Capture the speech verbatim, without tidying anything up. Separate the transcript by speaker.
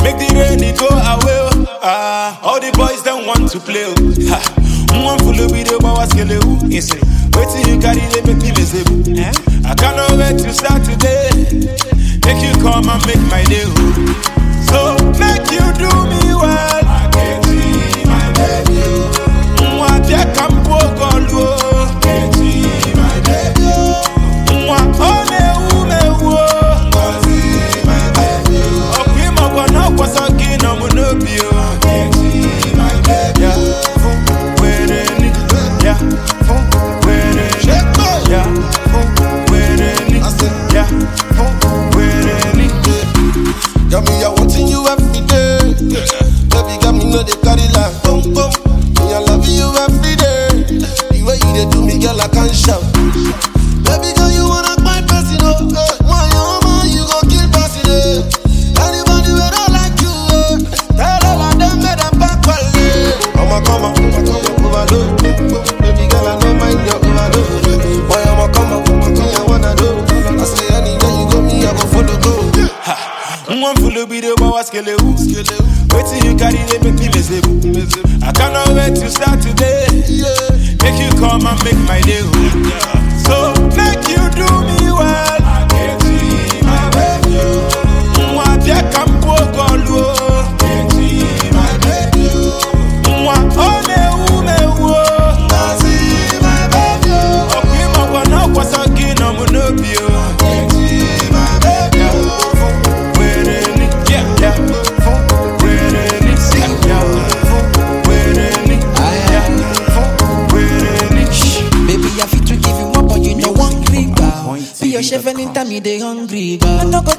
Speaker 1: make the rain go away. Ah, all the boys don't want to play. Ha, one full of video, but what's going on? Wait till you carry they make me miserable. I cannot wait to start today. Make you come and make my day. So make you do me well. I can't see my baby. Moi bien comme Pogolo. I can't see my baby. Moi on est où mais où? I see my baby. Okay, my one now was a king of Monobio. I can't see my baby. Yeah, where any? Yeah, where any? Yeah, where any? Yeah, where any?
Speaker 2: Got me, I wanting you every day. Baby, got me, know they carry like boom, boom. Me, I love you every day. The way you they do me, girl, I can't shout. Baby, girl, you wanna my person, oh. Why, oh, man, you gon' kill person, eh. Anybody who don't like you, eh. Tell all of them, let them back, quality. I'ma come up, I'ma come up, overload. Baby, girl, I don't mind your overload. Why, I'ma come up, me, I wanna do. I say, anywhere you go, me, I go follow, go.
Speaker 1: One full of video, but what's going on? Wait till you carry they make me miserable. I cannot wait to start today. Make you come and make my day. So make you do me well. I can't see my baby. Moi bien comme Pogolo. I can't see my baby. Moi on est où mais où? I see my baby. Okay, my one now was a king of Monobio. I can't see my baby.
Speaker 3: Chef anytime you dey hungry, girl. I no go